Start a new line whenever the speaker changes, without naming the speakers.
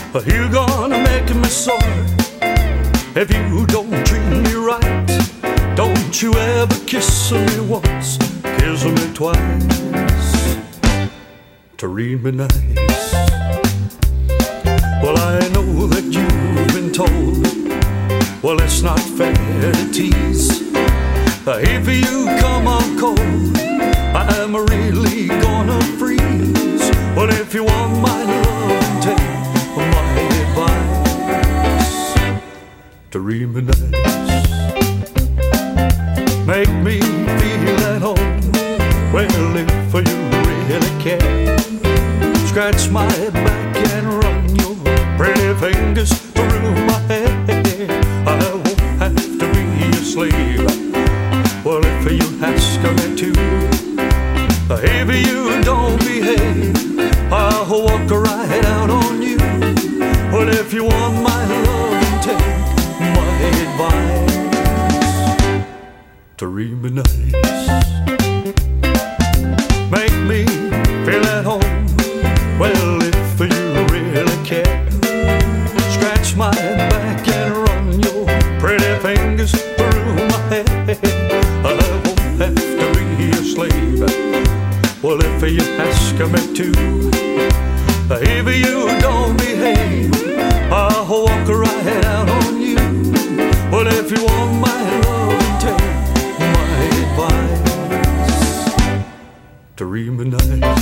You're gonna make me sorry if you don't treat me right. Don't you ever kiss me once, kiss me twice, to read me nice. Well, I know that you've been told, well, it's not fair to tease. If you come on cold, I'm really gonna freeze. Well, if you want my love, take my advice, to read me nice. Make me feel at home. Well, if you really care, scratch my back and run your pretty fingers through my hair. I won't have to be a slave, well, if you ask me to. If you don't behave, I'll walk right out on you. Well, if you want my love, and take my advice, to read me nice. Make me feel at home. Well, if you really care, scratch my back and run your pretty fingers through my hair. I won't have to be a slave, well, if you ask me to. If you don't behave, I'll walk right out on you. Well, if you want my love, take my advice, to read me nice.